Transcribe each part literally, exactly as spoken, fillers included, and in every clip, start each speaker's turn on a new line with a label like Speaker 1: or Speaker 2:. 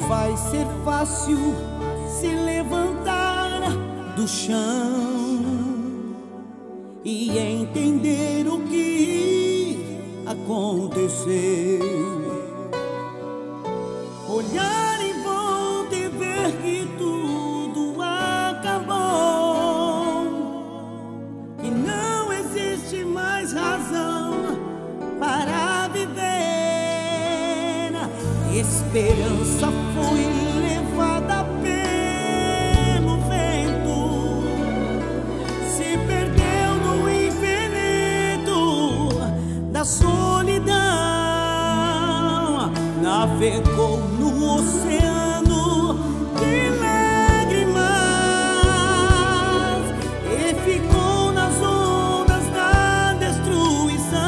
Speaker 1: vai ser fácil se levantar do chão e entender o que aconteceu. Olhar em volta e ver que tudo acabou, que não existe mais razão para viver. Esperança foi levada pelo vento, se perdeu no infinito da solidão, navegou no oceano de lágrimas e ficou nas ondas da destruição.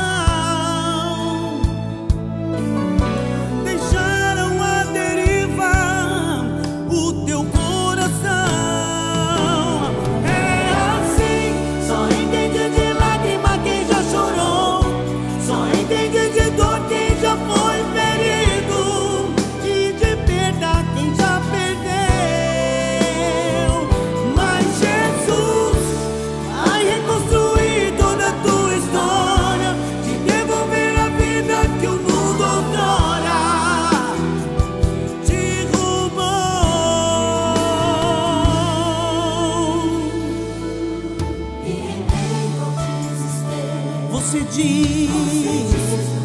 Speaker 1: Deixaram à deriva o teu coração. É assim, só entende de lágrima quem já chorou, só entende de dor quem já foi ferido, e de perda quem já perdeu. Mas Jesus vai reconstruir toda a tua história, te devolver a vida que o mundo outrora te roubou. Você diz: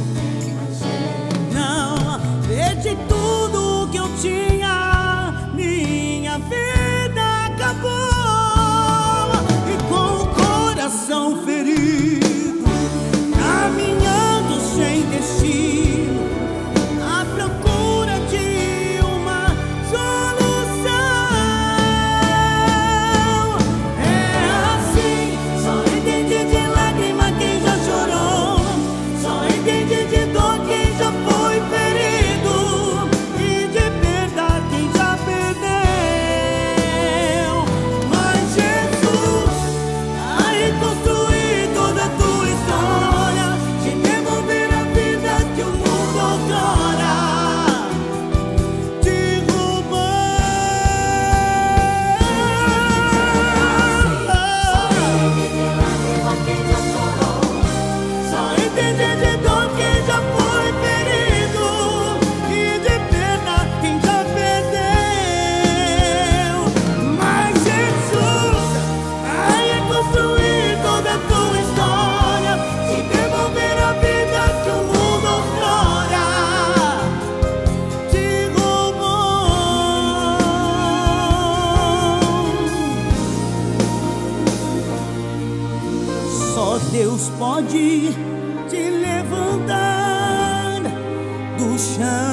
Speaker 1: não, perdi tudo que eu tinha, minha vida acabou. E com o coração ferido, caminhando sem destino, à procura de uma solução. É assim, só entende de lágrima quem já chorou, só entende de dor quem já foi ferido, e de perda quem já perdeu. Mas Jesus vai reconstruir toda a tua história, te devolver a vida que o mundo outrora te roubou. Só entende de dor quem já foi ferido, e de perda quem já perdeu. Mas Jesus vai reconstruir toda a tua história, te devolver a vida que o mundo outrora te roubou. Só Deus pode te levantar do chão.